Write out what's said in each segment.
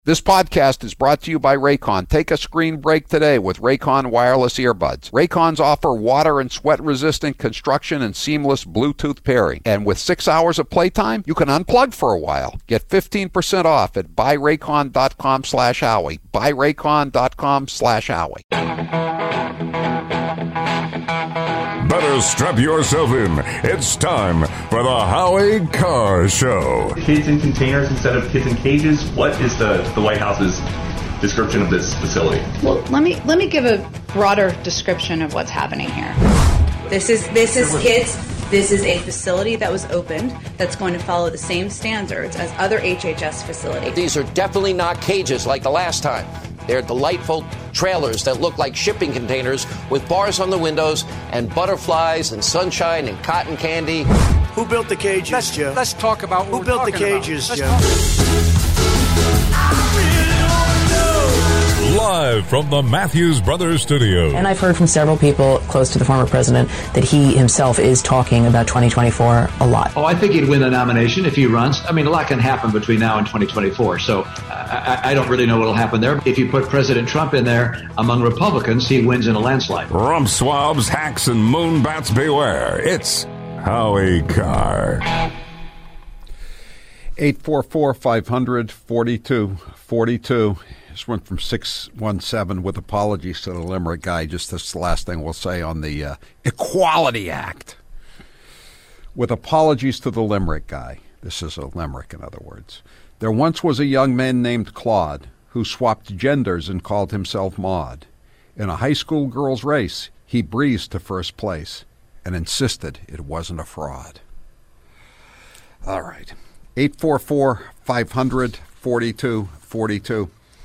This podcast is brought to you by Raycon. Take a screen break today with Raycon wireless earbuds. Raycons offer water and sweat-resistant construction and seamless Bluetooth pairing. And with 6 hours of playtime, you can unplug for a while. Get 15% off at buyraycon.com/Howie. Buyraycon.com/Howie. Better strap yourself in. It's time for the Howie Carr Show. Kids in containers instead of kids in cages. What is the White House's description of this facility? Well, let me give a broader description of what's happening here. This is kids. This is a facility that was opened that's going to follow the same standards as other HHS facilities. These are definitely not cages like the last time. They're delightful trailers that look like shipping containers with bars on the windows and butterflies and sunshine and cotton candy. Who built the cages, Joe? Let's talk about who built the cages, Joe. Live from the Matthews Brothers Studio. And I've heard from several people close to the former president that he himself is talking about 2024 a lot. Oh, I think he'd win the nomination if he runs. I mean, a lot can happen between now and 2024, so I don't really know what will happen there. If you put President Trump in there among Republicans, he wins in a landslide. Rump swabs, hacks, and moonbats beware. It's Howie Carr. 844-500-4242. This went from 617 with apologies to the Limerick guy. Just this last thing we'll say on the Equality Act. With apologies to the Limerick guy. This is a Limerick, in other words. There once was a young man named Claude who swapped genders and called himself Maud. In a high school girls' race, he breezed to first place and insisted it wasn't a fraud. All right. 844-500-4242.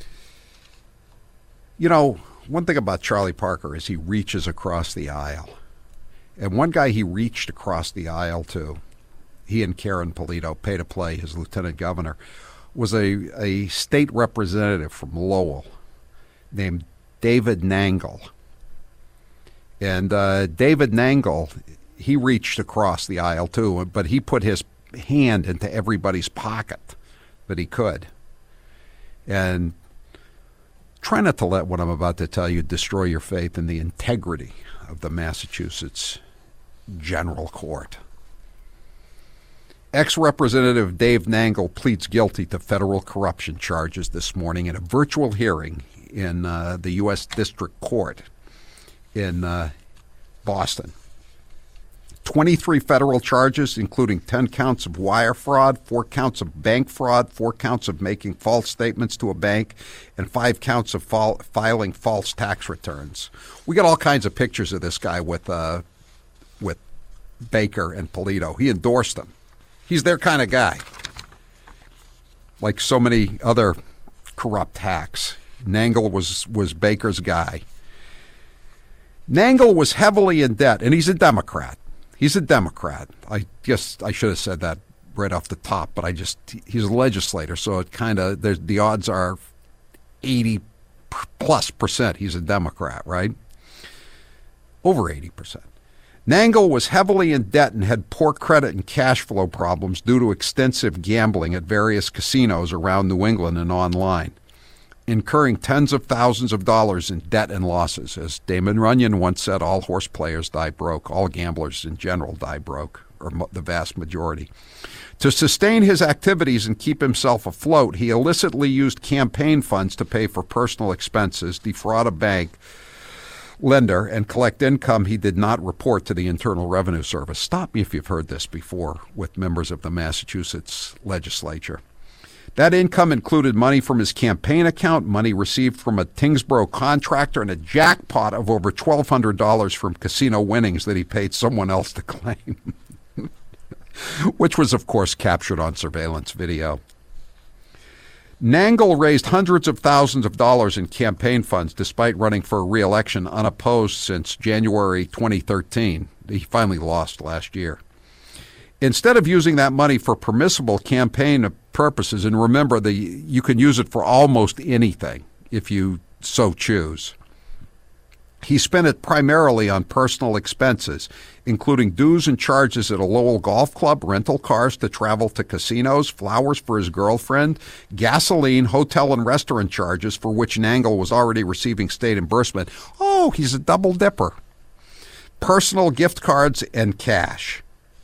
You know, one thing about Charlie Parker is he reaches across the aisle. And one guy he reached across the aisle to, he and Karen Polito, pay to play, his lieutenant governor, was a state representative from Lowell named David Nangle. And David Nangle, he reached across the aisle too, but he put his hand into everybody's pocket that he could. And try not to let what I'm about to tell you destroy your faith in the integrity of the Massachusetts General Court. Ex-Representative Dave Nangle pleads guilty to federal corruption charges this morning in a virtual hearing in the U.S. District Court in Boston. 23 federal charges, including 10 counts of wire fraud, 4 counts of bank fraud, 4 counts of making false statements to a bank, and 5 counts of filing false tax returns. We got all kinds of pictures of this guy with Baker and Polito. He endorsed them. He's their kind of guy. Like so many other corrupt hacks, Nangle was Baker's guy. Nangle was heavily in debt, and he's a Democrat. He's a Democrat. I guess I should have said that right off the top, but he's a legislator, so it kind of, the odds are 80+% he's a Democrat, right? Over 80%. Nangle was heavily in debt and had poor credit and cash flow problems due to extensive gambling at various casinos around New England and online, incurring tens of thousands of dollars in debt and losses. As Damon Runyon once said, all horse players die broke. All gamblers in general die broke, or the vast majority. To sustain his activities and keep himself afloat, he illicitly used campaign funds to pay for personal expenses, defraud a bank lender, and collect income he did not report to the Internal Revenue Service. Stop me if you've heard this before with members of the Massachusetts legislature. That income included money from his campaign account, money received from a Tingsboro contractor, and a jackpot of over $1,200 from casino winnings that he paid someone else to claim, which was, of course, captured on surveillance video. Nangle raised hundreds of thousands of dollars in campaign funds despite running for re-election unopposed since January 2013. He finally lost last year. Instead of using that money for permissible campaign purposes, and remember, you can use it for almost anything if you so choose, He spent it primarily on personal expenses, including dues and charges at a Lowell golf club, rental cars to travel to casinos, flowers for his girlfriend, gasoline, hotel and restaurant charges for which Nangle was already receiving state reimbursement. Oh, he's a double dipper. Personal gift cards and cash.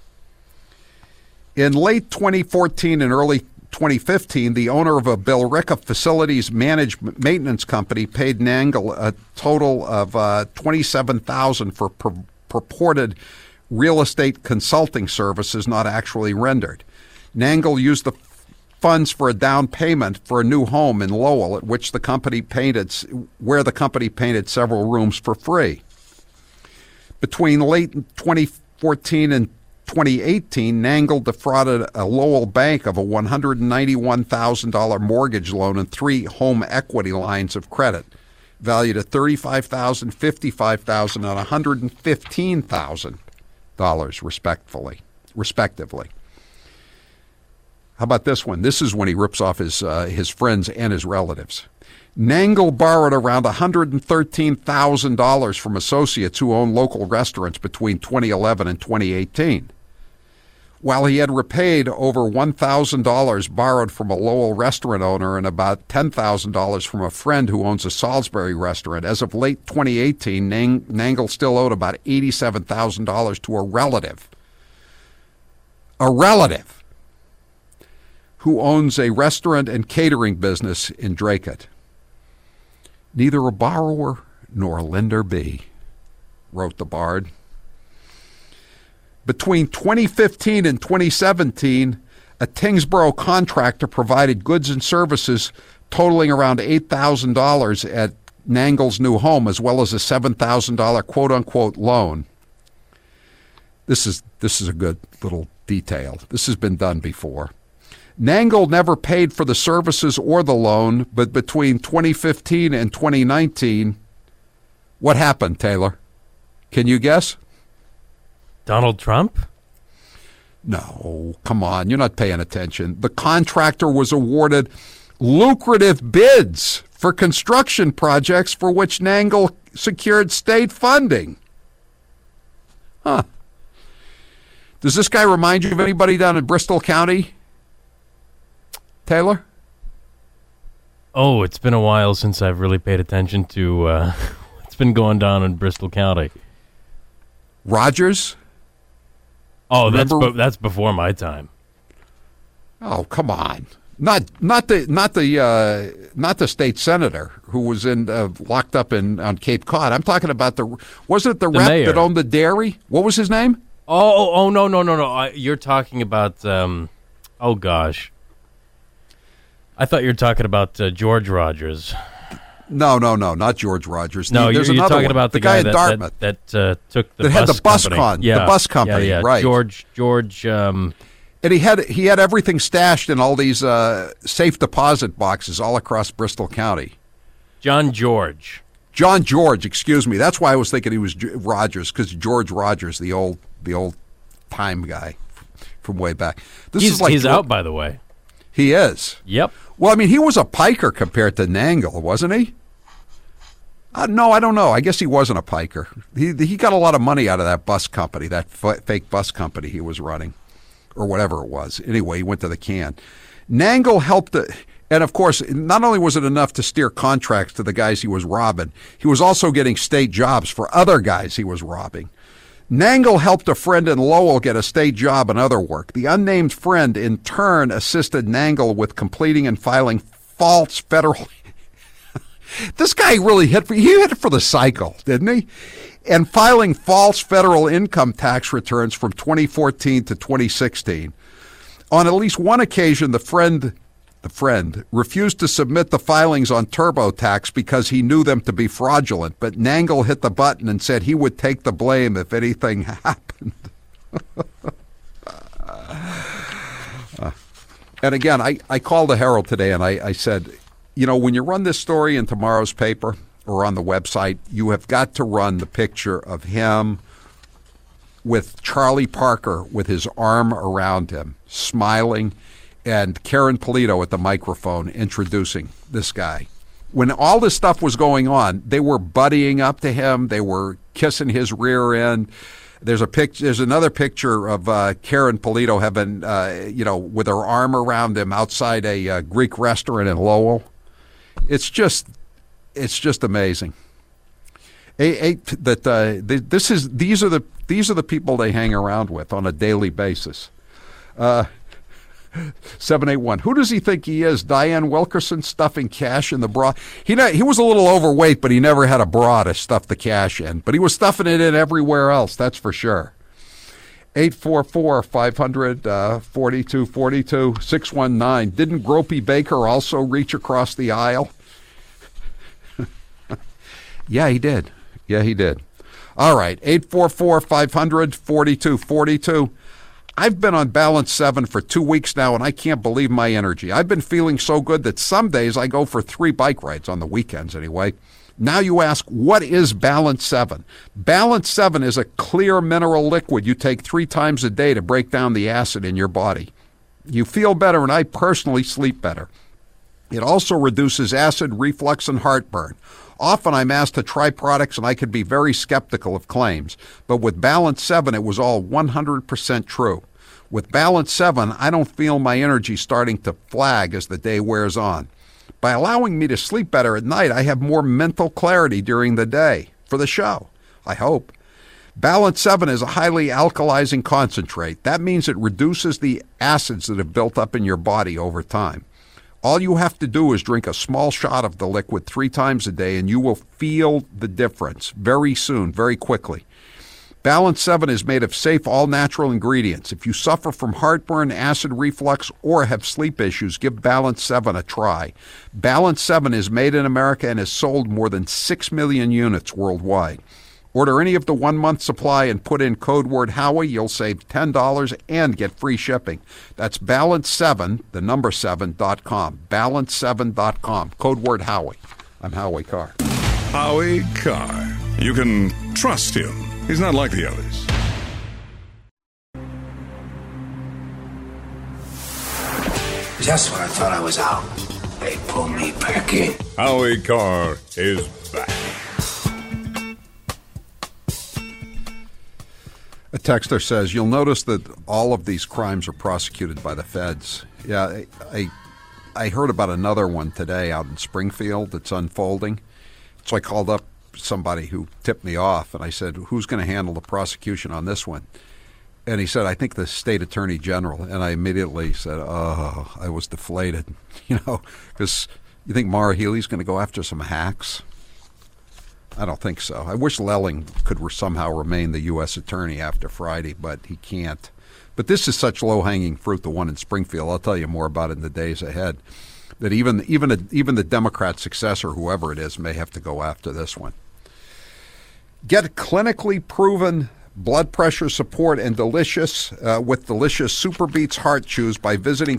In late 2014 and early 2015, the owner of a Billerica Facilities Maintenance Company paid Nangle a total of $27,000 for purported real estate consulting services not actually rendered. Nangle used the funds for a down payment for a new home in Lowell, where the company painted several rooms for free. Between late 2014 and 2018, Nangle defrauded a Lowell bank of a $191,000 mortgage loan and 3 home equity lines of credit, valued at $35,000, $55,000, and $115,000, respectively. How about this one? This is when he rips off his friends and his relatives. Nangle borrowed around $113,000 from associates who own local restaurants between 2011 and 2018. While he had repaid over $1,000 borrowed from a Lowell restaurant owner and about $10,000 from a friend who owns a Salisbury restaurant, as of late 2018, Nangle still owed about $87,000 to a relative who owns a restaurant and catering business in Dracut. Neither a borrower nor a lender be, wrote the Bard. Between 2015 and 2017, a Tingsboro contractor provided goods and services totaling around $8,000 at Nangle's new home, as well as a $7,000 quote-unquote loan. This is a good little detail. This has been done before. Nangle never paid for the services or the loan, but between 2015 and 2019, what happened, Taylor? Can you guess? Donald Trump? No, come on, you're not paying attention. The contractor was awarded lucrative bids for construction projects for which Nangle secured state funding. Huh. Does this guy remind you of anybody down in Bristol County? Taylor? Oh, it's been a while since I've really paid attention to what's been going down in Bristol County. Rogers? Oh, that's before my time. Oh, come on! Not the state senator who was locked up on Cape Cod. I'm talking about wasn't it the rep mayor that owned the dairy? What was his name? Oh no! You're talking about oh gosh. I thought you were talking about George Rogers. No, not George Rogers. No, There's you're another talking one. about the guy in Dartmouth that took the that bus had the bus company. the bus company, yeah. right? George. And he had everything stashed in all these safe deposit boxes all across Bristol County. John George, excuse me. That's why I was thinking he was Rogers, because George Rogers, the old time guy from way back. He's out, by the way. He is. Yep. Well, I mean, he was a piker compared to Nangle, wasn't he? No, I don't know. I guess he wasn't a piker. He got a lot of money out of that bus company, that fake bus company he was running, or whatever it was. Anyway, he went to the can. Nangle helped, and of course, not only was it enough to steer contracts to the guys he was robbing, he was also getting state jobs for other guys he was robbing. Nangle helped a friend in Lowell get a state job and other work. The unnamed friend, in turn, assisted Nangle with completing and filing false federal... This guy really hit it for the cycle, didn't he? And filing false federal income tax returns from 2014 to 2016. On at least one occasion, the friend refused to submit the filings on TurboTax because he knew them to be fraudulent, but Nangle hit the button and said he would take the blame if anything happened. And again, I called the Herald today and I said, you know, when you run this story in tomorrow's paper or on the website, you have got to run the picture of him with Charlie Parker with his arm around him, smiling, and Karen Polito at the microphone introducing this guy. When all this stuff was going on, they were buddying up to him. They were kissing his rear end. There's another picture of Karen Polito having, with her arm around him outside a Greek restaurant in Lowell. It's just amazing. These are the people they hang around with on a daily basis. 781. Who does he think he is? Diane Wilkerson stuffing cash in the bra? He was a little overweight, but he never had a bra to stuff the cash in. But he was stuffing it in everywhere else, that's for sure. 844-500-4242. 619. Didn't Gropey Baker also reach across the aisle? Yeah, he did. All right, 844-500-4242. I've been on Balance 7 for 2 weeks now, and I can't believe my energy. I've been feeling so good that some days I go for 3 bike rides, on the weekends anyway. Now you ask, what is Balance 7? Balance 7 is a clear mineral liquid you take 3 times a day to break down the acid in your body. You feel better, and I personally sleep better. It also reduces acid, reflux, and heartburn. Often I'm asked to try products and I can be very skeptical of claims, but with Balance 7 it was all 100% true. With Balance 7, I don't feel my energy starting to flag as the day wears on. By allowing me to sleep better at night, I have more mental clarity during the day, for the show, I hope. Balance 7 is a highly alkalizing concentrate. That means it reduces the acids that have built up in your body over time. All you have to do is drink a small shot of the liquid 3 times a day, and you will feel the difference very soon, very quickly. Balance 7 is made of safe, all-natural ingredients. If you suffer from heartburn, acid reflux, or have sleep issues, give Balance 7 a try. Balance 7 is made in America and has sold more than 6 million units worldwide. Order any of the 1-month supply and put in code word Howie. You'll save $10 and get free shipping. That's Balance7, the number 7.com. Balance7.com. Code word Howie. I'm Howie Carr. Howie Carr. You can trust him. He's not like the others. Just when I thought I was out, they pulled me back in. Howie Carr is back. A texter says, you'll notice that all of these crimes are prosecuted by the feds. Yeah, I heard about another one today out in Springfield that's unfolding. So I called up somebody who tipped me off, and I said, who's going to handle the prosecution on this one? And he said, I think the state attorney general. And I immediately said, oh, I was deflated, because you think Maura Healey's going to go after some hacks? I don't think so. I wish Lelling could somehow remain the U.S. attorney after Friday, but he can't. But this is such low-hanging fruit, the one in Springfield. I'll tell you more about it in the days ahead. That even the Democrat successor, whoever it is, may have to go after this one. Get clinically proven blood pressure support and with delicious Super Beets Heart Chews by visiting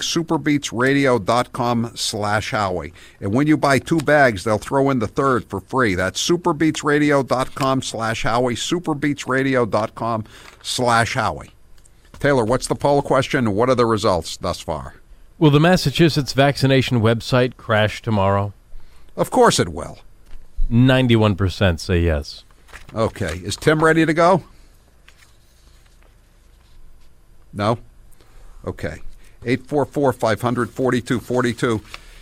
superbeetsradio.com/Howie. And when you buy 2 bags, they'll throw in the third for free. That's superbeetsradio.com/Howie, superbeetsradio.com/Howie. Taylor, what's the poll question and what are the results thus far? Will the Massachusetts vaccination website crash tomorrow? Of course it will. 91% say yes. Okay. Is Tim ready to go? No? Okay. 844-500-4242.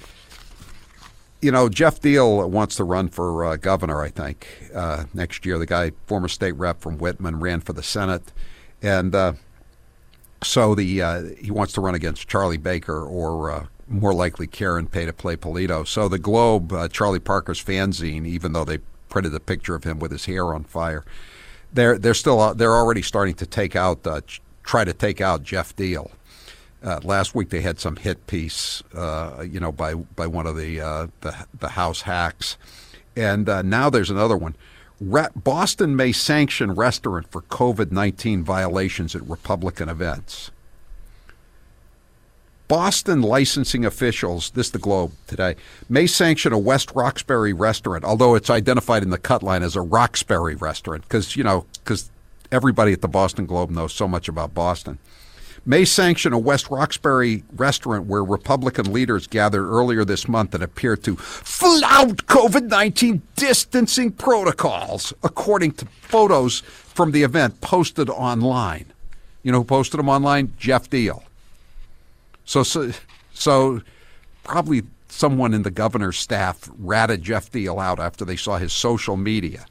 Jeff Deal wants to run for governor, I think, next year. The guy, former state rep from Whitman, ran for the Senate. And so he wants to run against Charlie Baker or more likely Karen Pay to play Polito. So the Globe, Charlie Parker's fanzine, even though they printed a picture of him with his hair on fire, they're already starting to try to take out Jeff Deal. Last week they had some hit piece, by one of the House hacks, and now there's another one. Boston may sanction restaurant for COVID-19 violations at Republican events. Boston licensing officials, this is the Globe today, may sanction a West Roxbury restaurant, although it's identified in the cut line as a Roxbury restaurant, because everybody at the Boston Globe knows so much about Boston. may sanction a West Roxbury restaurant where Republican leaders gathered earlier this month that appeared to flout COVID-19 distancing protocols, according to photos from the event posted online. You know who posted them online? Jeff Deal. So probably someone in the governor's staff ratted Jeff Deal out after they saw his social media.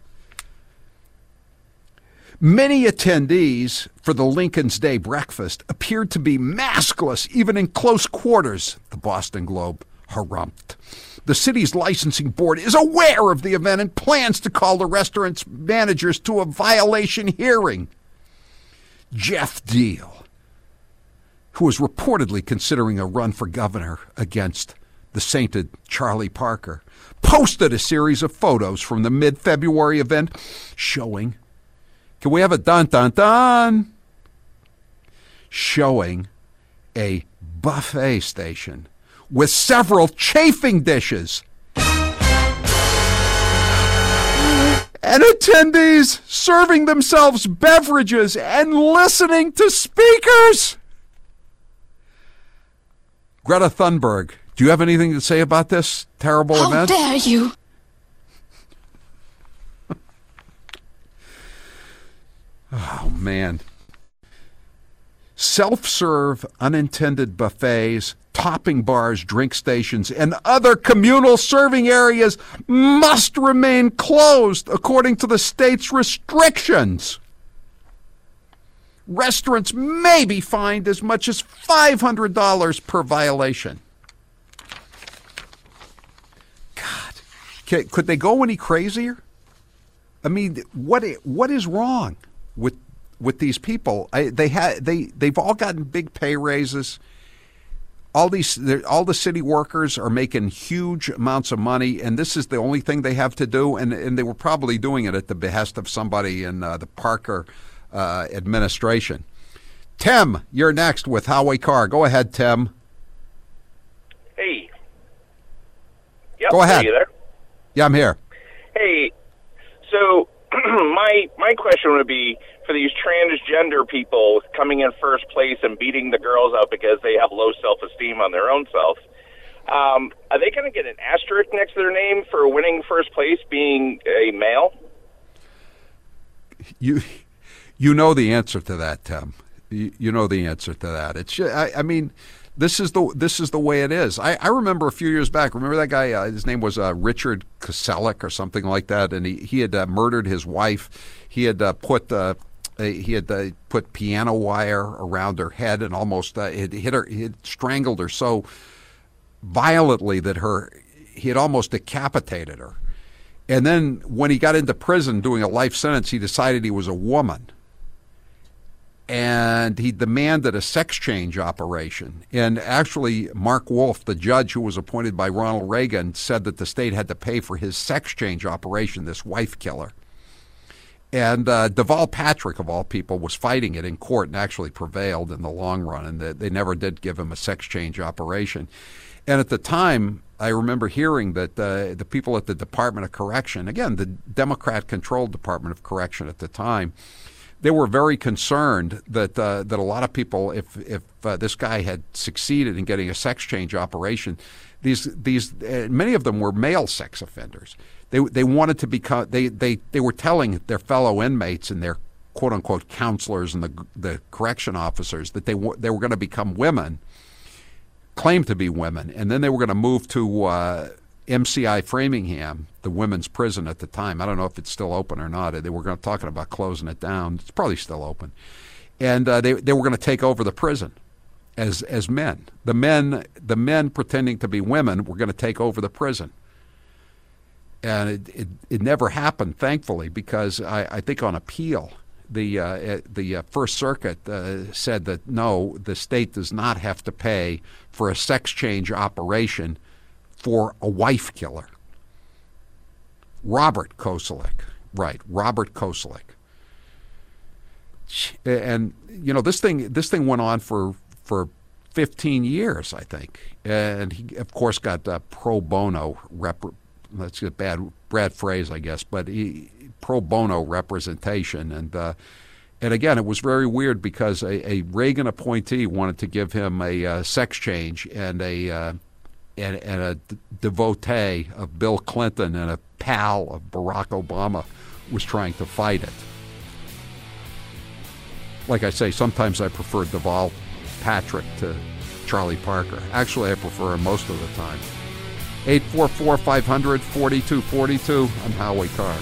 Many attendees for the Lincoln's Day breakfast appeared to be maskless, even in close quarters, the Boston Globe harumphed. The city's licensing board is aware of the event and plans to call the restaurant's managers to a violation hearing. Jeff Deal, who was reportedly considering a run for governor against the sainted Charlie Parker, posted a series of photos from the mid-February event showing, can we have a dun-dun-dun? Showing a buffet station with several chafing dishes and attendees serving themselves beverages and listening to speakers. Greta Thunberg, do you have anything to say about this terrible event? How dare you? Oh, man. Self-serve, unintended buffets, topping bars, drink stations, and other communal serving areas must remain closed according to the state's restrictions. Restaurants may be fined as much as $500 per violation. God, could they go any crazier? I mean, what is wrong with these people? They've all gotten big pay raises. All the city workers are making huge amounts of money, and this is the only thing they have to do. And they were probably doing it at the behest of somebody in the Parker administration. Tim, you're next with Howie Carr. Go ahead, Tim. Hey. Yep, go ahead. Are you there? Yeah, I'm here. Hey, so my question would be, for these transgender people coming in first place and beating the girls up because they have low self-esteem on their own self, are they going to get an asterisk next to their name for winning first place being a male? You know the answer to that, Tim. You know the answer to that. It's I mean, this is the way it is. I remember a few years back. Remember that guy? His name was Richard Koselleck or something like that, and he had murdered his wife. He had put piano wire around her head and almost hit her. He had strangled her so violently that he had almost decapitated her. And then when he got into prison doing a life sentence, he decided he was a woman. And he demanded a sex change operation. And actually, Mark Wolf, the judge who was appointed by Ronald Reagan, said that the state had to pay for his sex change operation, this wife killer. And Deval Patrick, of all people, was fighting it in court and actually prevailed in the long run. And they never did give him a sex change operation. And at the time, I remember hearing that the people at the Department of Correction, again, the Democrat-controlled Department of Correction at the time, they were very concerned that a lot of people, if this guy had succeeded in getting a sex change operation, these many of them were male sex offenders. They wanted to become. They were telling their fellow inmates and their quote unquote counselors and the correction officers that they were going to become women, claim to be women, and then they were going to move to MCI Framingham, the women's prison at the time. I don't know if it's still open or not. They were talking about closing it down. It's probably still open. And they were going to take over the prison as men. The men pretending to be women were going to take over the prison. And it never happened, thankfully, because I think on appeal, the First Circuit said that no, the state does not have to pay for a sex change operation for a wife killer. Robert Koselleck. Robert Koselleck. And you know, this thing went on for 15 years, I think. And he of course got pro bono that's a bad phrase, I guess, but pro bono representation, And again, it was very weird because a Reagan appointee wanted to give him a sex change, and a devotee of Bill Clinton and a pal of Barack Obama was trying to fight it. Like I say, sometimes I prefer Deval Patrick to Charlie Parker. Actually, I prefer him most of the time. 844-500-4242. I'm Howie Carr.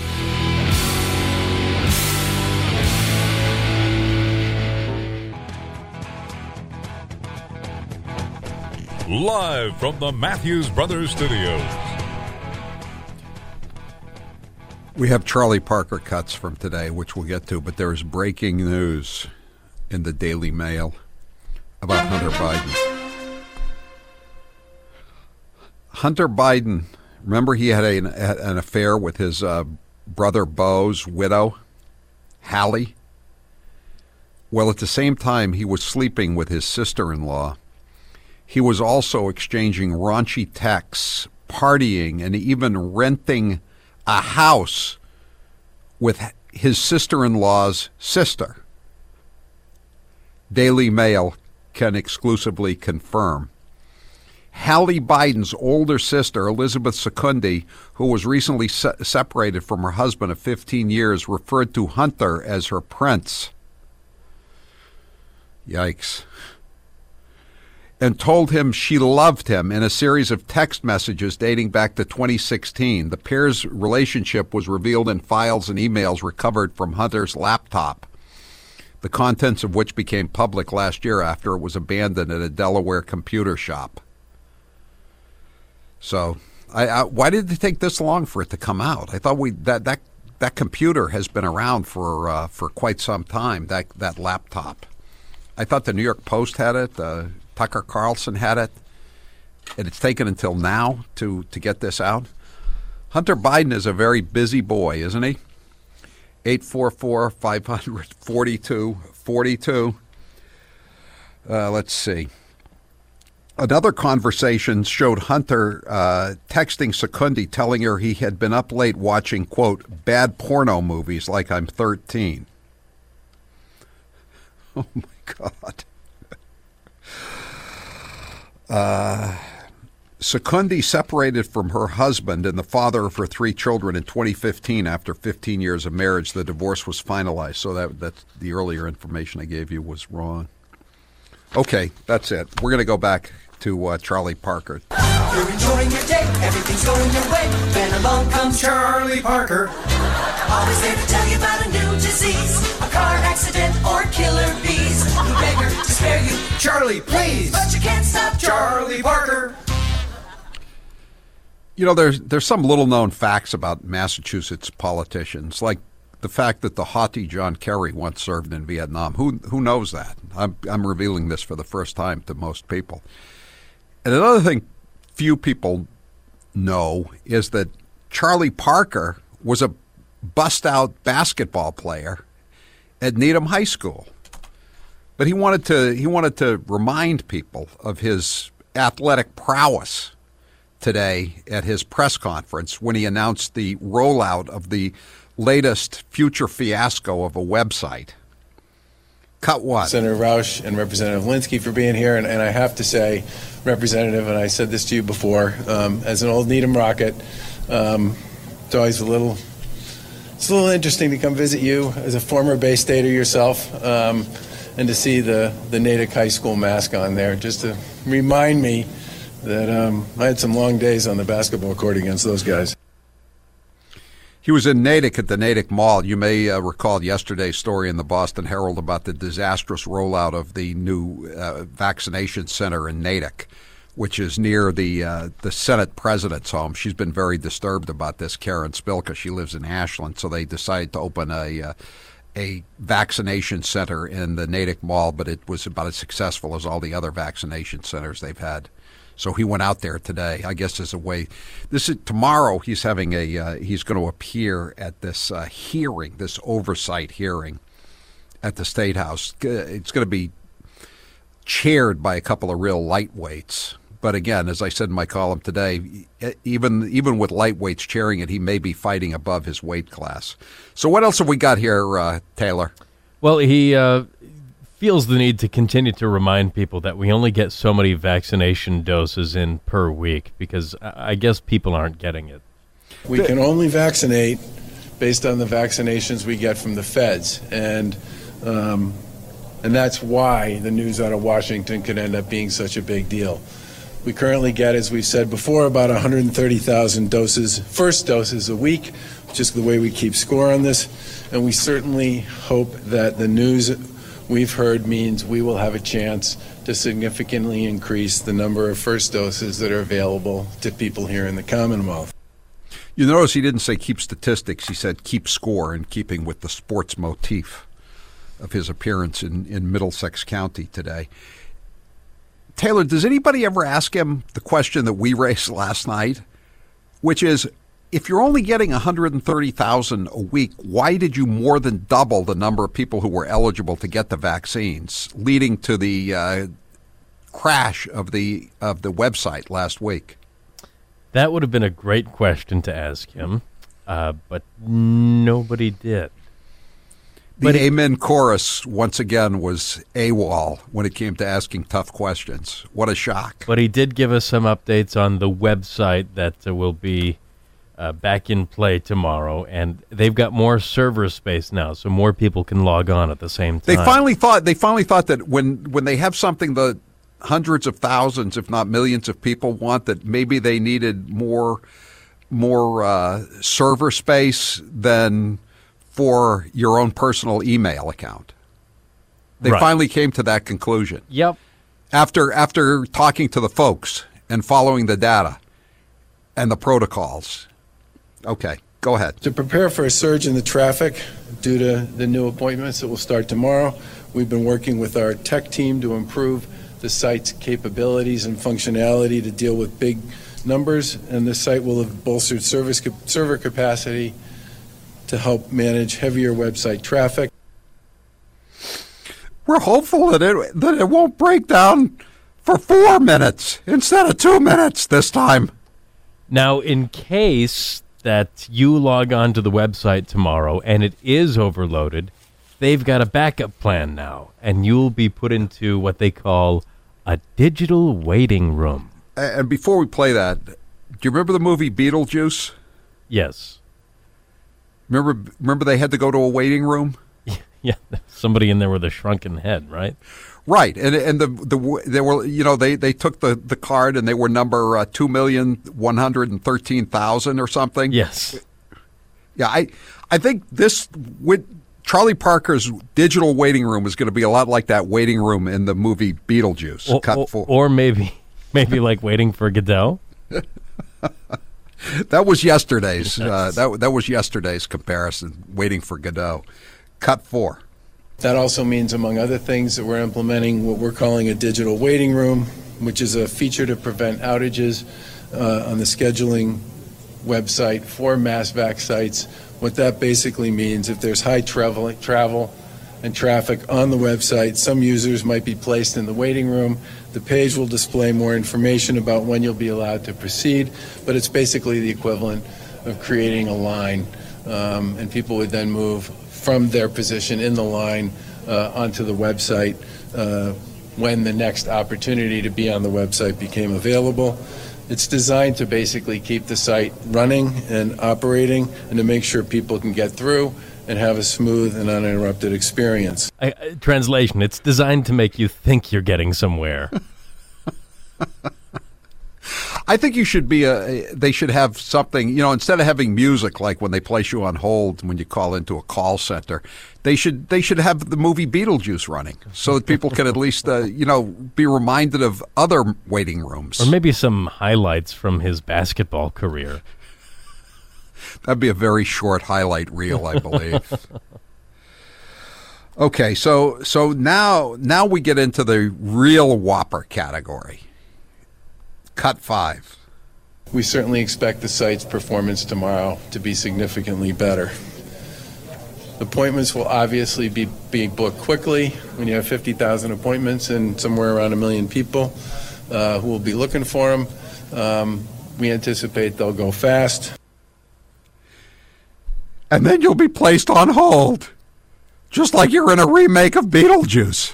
Live from the Matthews Brothers Studios. We have Charlie Parker cuts from today, which we'll get to, but there is breaking news in the Daily Mail about Hunter Biden. Hunter Biden, remember he had an affair with his brother Beau's widow, Hallie? Well, at the same time he was sleeping with his sister-in-law, he was also exchanging raunchy texts, partying, and even renting a house with his sister-in-law's sister. Daily Mail can exclusively confirm. Hallie Biden's older sister, Elizabeth Secundi, who was recently separated from her husband of 15 years, referred to Hunter as her prince. Yikes. And told him she loved him in a series of text messages dating back to 2016. The pair's relationship was revealed in files and emails recovered from Hunter's laptop, the contents of which became public last year after it was abandoned at a Delaware computer shop. So, why did it take this long for it to come out? I thought that computer has been around for quite some time. That laptop. I thought the New York Post had it. Tucker Carlson had it, and it's taken until now to get this out. Hunter Biden is a very busy boy, isn't he? 844-500-4242. Let's see. Another conversation showed Hunter texting Secundi, telling her he had been up late watching, quote, bad porno movies like I'm 13. Oh, my God. Secundi separated from her husband and the father of her 3 children in 2015 after 15 years of marriage. The divorce was finalized, so that's the earlier information I gave you was wrong. Okay, that's it. We're going to go back to Charlie Parker. You're enjoying your day, everything's going your way. Then along comes Charlie Parker. Always there to tell you about a new disease, a car accident or killer bees. We beg her to spare you, Charlie, please. But you can't stop Charlie Parker. You know, there's some little-known facts about Massachusetts politicians, like the fact that the haughty John Kerry once served in Vietnam. Who knows that? I'm revealing this for the first time to most people. And another thing few people know is that Charlie Parker was a bust-out basketball player at Needham High School. But he wanted to remind people of his athletic prowess today at his press conference when he announced the rollout of the latest future fiasco of a website. Cut one. Senator Roush and Representative Linsky for being here, and I have to say, Representative, and I said this to you before, as an old Needham Rocket, it's always a little interesting to come visit you as a former Bay Stater yourself, and to see the Natick High School mask on there, just to remind me that I had some long days on the basketball court against those guys. He was in Natick at the Natick Mall. You may recall yesterday's story in the Boston Herald about the disastrous rollout of the new vaccination center in Natick, which is near the Senate president's home. She's been very disturbed about this, Karen Spilka. She lives in Ashland, so they decided to open a vaccination center in the Natick Mall, but it was about as successful as all the other vaccination centers they've had. So he went out there today, I guess, as a way. Tomorrow. He's having he's going to appear at this hearing, this oversight hearing, at the State House. It's going to be chaired by a couple of real lightweights. But again, as I said in my column today, even with lightweights chairing it, he may be fighting above his weight class. So what else have we got here, Taylor? Well, he feels the need to continue to remind people that we only get so many vaccination doses in per week because I guess people aren't getting it. We can only vaccinate based on the vaccinations we get from the feds, and that's why the news out of Washington could end up being such a big deal. We currently get, as we've said before, about 130,000 doses, first doses a week, which is the way we keep score on this, and we certainly hope that the news we've heard means we will have a chance to significantly increase the number of first doses that are available to people here in the Commonwealth. You notice he didn't say keep statistics, he said keep score, in keeping with the sports motif of his appearance in Middlesex County today. Taylor, does anybody ever ask him the question that we raised last night, which is, if you're only getting 130,000 a week, why did you more than double the number of people who were eligible to get the vaccines, leading to the crash of the website last week? That would have been a great question to ask him, but nobody did. The Amen chorus, once again, was AWOL when it came to asking tough questions. What a shock. But he did give us some updates on the website that will be back in play tomorrow, and they've got more server space now, so more people can log on at the same time. They finally thought that when they have something that hundreds of thousands, if not millions of people want, that maybe they needed more server space than for your own personal email account. They finally came to that conclusion. Yep. After talking to the folks and following the data and the protocols. Okay, go ahead. To prepare for a surge in the traffic due to the new appointments that will start tomorrow, we've been working with our tech team to improve the site's capabilities and functionality to deal with big numbers, and the site will have bolstered server capacity to help manage heavier website traffic. We're hopeful that it won't break down for 4 minutes instead of 2 minutes this time. Now, in case that you log on to the website tomorrow and it is overloaded, they've got a backup plan now, and you'll be put into what they call a digital waiting room. And before we play that, do you remember the movie Beetlejuice? Yes. Remember they had to go to a waiting room? Yeah, somebody in there with a shrunken head, right? Right, and they were, you know, they took the card and they were number 2,113,000 or something. Yes. Yeah, I think this with Charlie Parker's digital waiting room is going to be a lot like that waiting room in the movie Beetlejuice. Cut 4. Or maybe like Waiting for Godot. That was yesterday's. That was yesterday's comparison. Waiting for Godot. Cut 4. That also means, among other things, that we're implementing what we're calling a digital waiting room, which is a feature to prevent outages on the scheduling website for MassVac sites. What that basically means, if there's high travel and traffic on the website, some users might be placed in the waiting room. The page will display more information about when you'll be allowed to proceed, but it's basically the equivalent of creating a line, and people would then move from their position in the line onto the website when the next opportunity to be on the website became available. It's designed to basically keep the site running and operating and to make sure people can get through and have a smooth and uninterrupted experience. Translation, it's designed to make you think you're getting somewhere. I think you should be they should have something, you know, instead of having music like when they place you on hold when you call into a call center, they should have the movie Beetlejuice running so that people can at least, be reminded of other waiting rooms. Or maybe some highlights from his basketball career. That'd be a very short highlight reel, I believe. Okay, so now we get into the real whopper category. Cut 5. We certainly expect the site's performance tomorrow to be significantly better. Appointments will obviously be booked quickly when you have 50,000 appointments and somewhere around 1 million people who will be looking for them. We anticipate they'll go fast. And then you'll be placed on hold. Just like you're in a remake of Beetlejuice.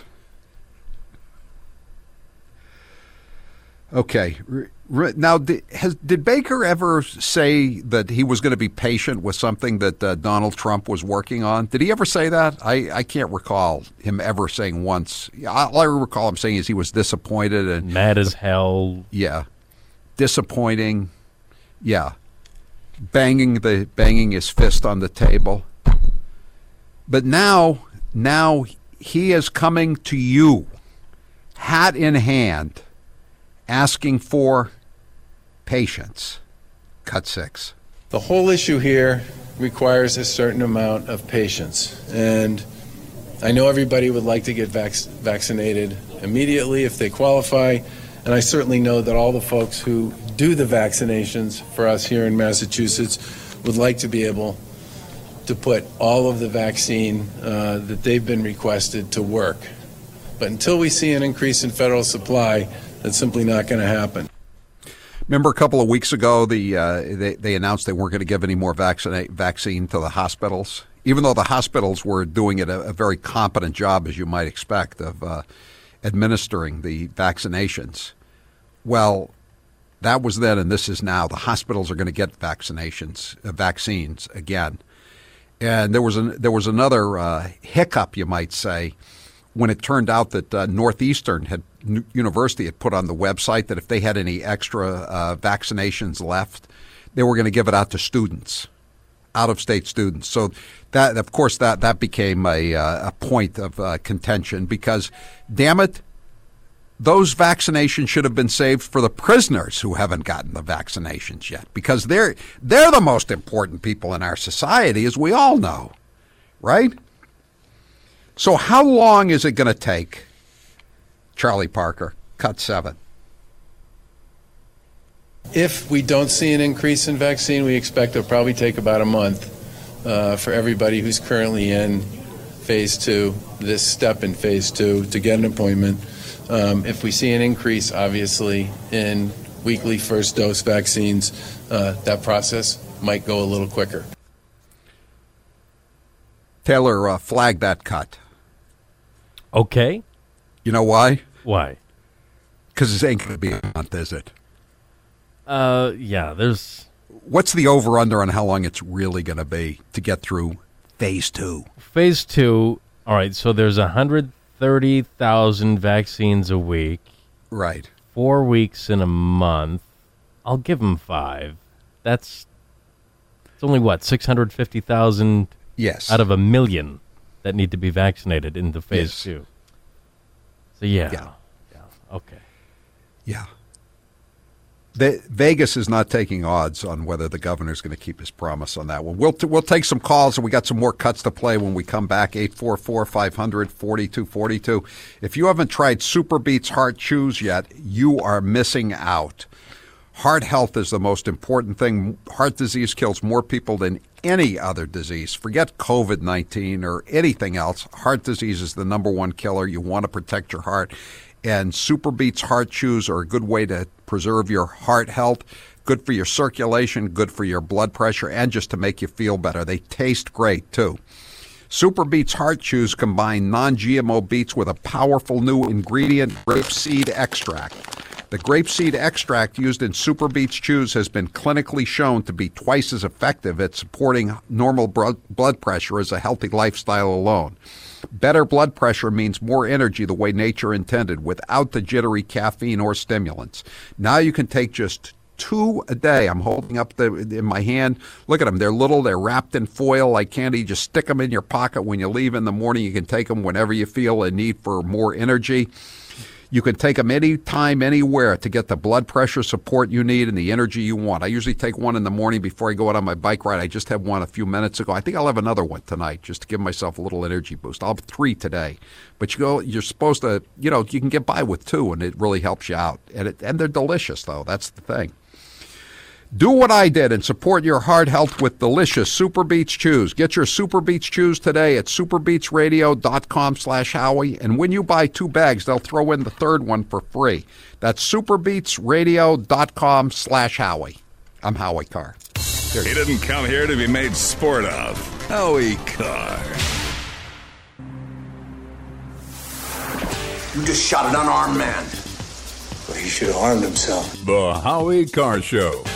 Okay. Now, did Baker ever say that he was going to be patient with something that Donald Trump was working on? Did he ever say that? I can't recall him ever saying once. All I recall him saying is he was disappointed and mad as hell. Yeah, disappointing. Yeah, banging his fist on the table. But now he is coming to you, hat in hand, asking for patience. Cut 6. The whole issue here requires a certain amount of patience. And I know everybody would like to get vaccinated immediately if they qualify. And I certainly know that all the folks who do the vaccinations for us here in Massachusetts would like to be able to put all of the vaccine that they've been requested to work. But until we see an increase in federal supply, that's simply not going to happen. Remember a couple of weeks ago, they announced they weren't going to give any more vaccine to the hospitals, even though the hospitals were doing it a very competent job, as you might expect, of administering the vaccinations. Well, that was then, and this is now. The hospitals are going to get vaccines again. And there was another hiccup, you might say, when it turned out that Northeastern University had put on the website that if they had any extra vaccinations left, they were going to give it out to students, out-of-state students. So that, of course, that became a point of contention because, damn it, those vaccinations should have been saved for the prisoners who haven't gotten the vaccinations yet, because they're the most important people in our society, as we all know, right? So how long is it going to take, Charlie Parker? Cut 7. If we don't see an increase in vaccine, we expect it'll probably take about a month for everybody who's currently in phase 2, this step in phase 2, to get an appointment. If we see an increase, obviously, in weekly first dose vaccines, that process might go a little quicker. Taylor, flag that cut. Okay. You know why? Why? Because this ain't going to be a month, is it? Yeah, there's... What's the over-under on how long it's really going to be to get through phase 2? Phase 2, all right, so there's 130,000 vaccines a week. Right. 4 weeks in a month. I'll give them 5. It's only, 650,000 yes. out of 1 million that need to be vaccinated into phase 2. So, yeah. Okay. Yeah. Vegas is not taking odds on whether the governor's going to keep his promise on that one. We'll take some calls, and we got some more cuts to play when we come back. 844-500-4242. If you haven't tried Super Beets Heart Chews yet, you are missing out. Heart health is the most important thing. Heart disease kills more people than any other disease. Forget COVID-19 or anything else. Heart disease is the number one killer. You want to protect your heart. And Super Beets Heart Chews are a good way to preserve your heart health, good for your circulation, good for your blood pressure, and just to make you feel better. They taste great, too. Super Beets Heart Chews combine non-GMO beets with a powerful new ingredient, grapeseed extract. The grapeseed extract used in Super Beets Chews has been clinically shown to be twice as effective at supporting normal blood pressure as a healthy lifestyle alone. Better blood pressure means more energy the way nature intended, without the jittery caffeine or stimulants. Now you can take just 2 a day. I'm holding up in my hand. Look at them. They're little. They're wrapped in foil like candy. Just stick them in your pocket when you leave in the morning. You can take them whenever you feel a need for more energy. You can take them anytime, anywhere to get the blood pressure support you need and the energy you want. I usually take one in the morning before I go out on my bike ride. I just had one a few minutes ago. I think I'll have another one tonight just to give myself a little energy boost. I'll have 3 today. But you're supposed to, you can get by with 2, and it really helps you out. And they're delicious, though. That's the thing. Do what I did and support your heart health with delicious Super Beets Chews. Get your Super Beets Chews today at superbeetsradio.com/Howie. And when you buy 2 bags, they'll throw in the 3rd one for free. That's superbeetsradio.com/Howie. I'm Howie Carr. He didn't come here to be made sport of. Howie Carr. You just shot an unarmed man. But he should have armed himself. The Howie Carr Show.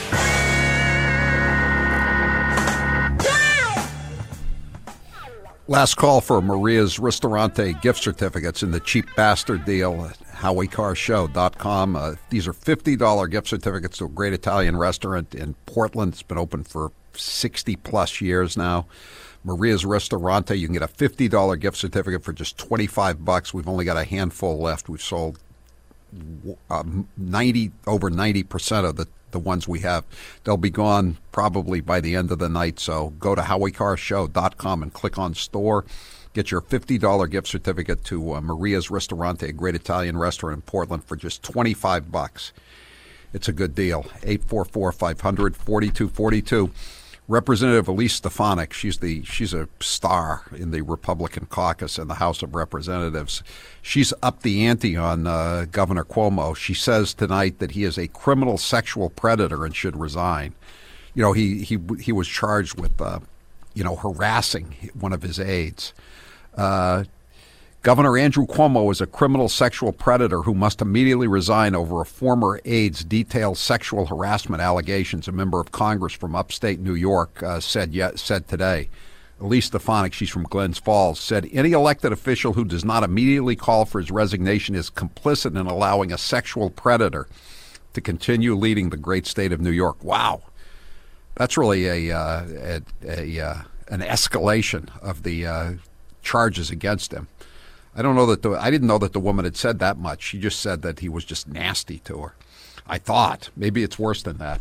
Last call for Maria's Ristorante gift certificates in the cheap bastard deal at HowieCarrShow.com. These are $50 gift certificates to a great Italian restaurant in Portland. It's been open for 60-plus years now. Maria's Ristorante, you can get a $50 gift certificate for just $25. We've only got a handful left. We've sold over 90% of the ones we have. They'll be gone probably by the end of the night, so go to HowieCarrShow.com and click on store. Get your $50 gift certificate to Maria's Ristorante, a great Italian restaurant in Portland, for just $25. It's a good deal. 844-500-4242. Representative Elise Stefanik, she's a star in the Republican caucus in the House of Representatives. She's upped the ante on Governor Cuomo. She says tonight that he is a criminal sexual predator and should resign. You know, he was charged with harassing one of his aides. Governor Andrew Cuomo is a criminal sexual predator who must immediately resign over a former aide's detailed sexual harassment allegations, a member of Congress from upstate New York said today. Elise Stefanik, she's from Glens Falls, said any elected official who does not immediately call for his resignation is complicit in allowing a sexual predator to continue leading the great state of New York. Wow. That's really an escalation of the charges against him. I didn't know that the woman had said that much. She just said that he was just nasty to her. I thought. Maybe it's worse than that.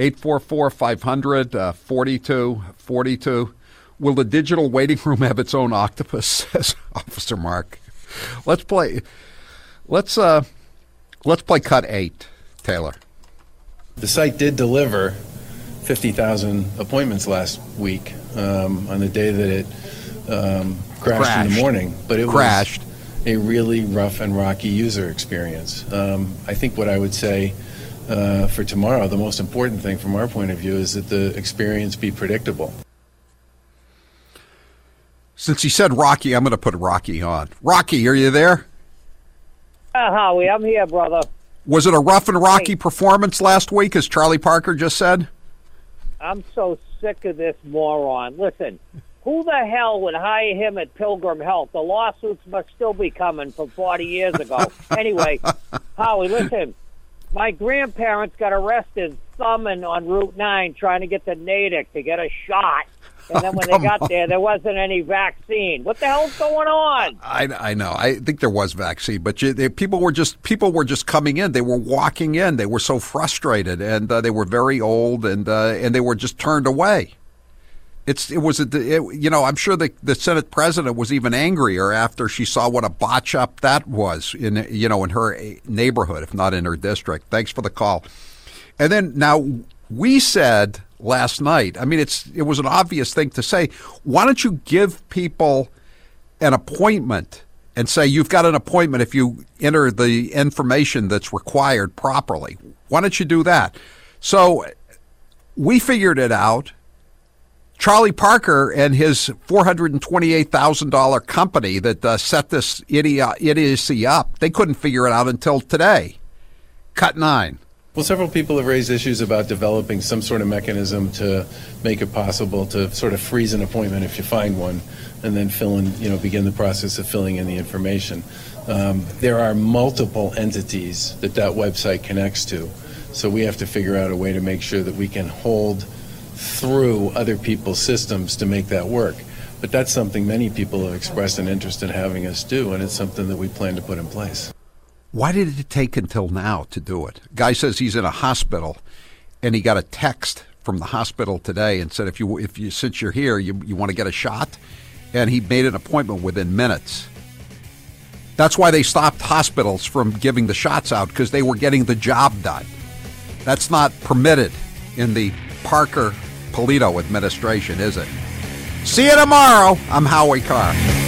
844-500-4242. Will the digital waiting room have its own octopus, says Officer Mark. Let's play cut 8, Taylor. The site did deliver 50,000 appointments last week on the day that it crashed in the morning, but it crashed. Was a really rough and rocky user experience. I think what I would say for tomorrow, the most important thing from our point of view is that the experience be predictable. Since he said Rocky, I'm going to put Rocky on. Rocky, are you there? Howie, I'm here, brother. Was it a rough and rocky performance last week, as Charlie Parker just said? I'm so sick of this moron. Listen. Who the hell would hire him at Pilgrim Health? The lawsuits must still be coming from 40 years ago. Anyway, Howie, listen. My grandparents got arrested thumbing on Route 9 trying to get to Natick to get a shot. And then when they got there wasn't any vaccine. What the hell's going on? I know. I think there was vaccine, but people were just coming in. They were walking in. They were so frustrated, and they were very old, and they were just turned away. I'm sure the Senate president was even angrier after she saw what a botch up that was in her neighborhood, if not in her district. Thanks for the call. And then now we said last night, I mean, it was an obvious thing to say. Why don't you give people an appointment and say you've got an appointment if you enter the information that's required properly? Why don't you do that? So we figured it out. Charlie Parker and his $428,000 company that set this idiocy up, they couldn't figure it out until today. Cut 9. Well, several people have raised issues about developing some sort of mechanism to make it possible to sort of freeze an appointment if you find one, and then begin the process of filling in the information. There are multiple entities that website connects to, so we have to figure out a way to make sure that we can hold through other people's systems to make that work. But that's something many people have expressed an interest in having us do, and it's something that we plan to put in place. Why did it take until now to do it? Guy says he's in a hospital, and he got a text from the hospital today and said, if you since you're here, you want to get a shot? And he made an appointment within minutes. That's why they stopped hospitals from giving the shots out, because they were getting the job done. That's not permitted in the Parker-Polito administration, is it? See you tomorrow. I'm Howie Carr.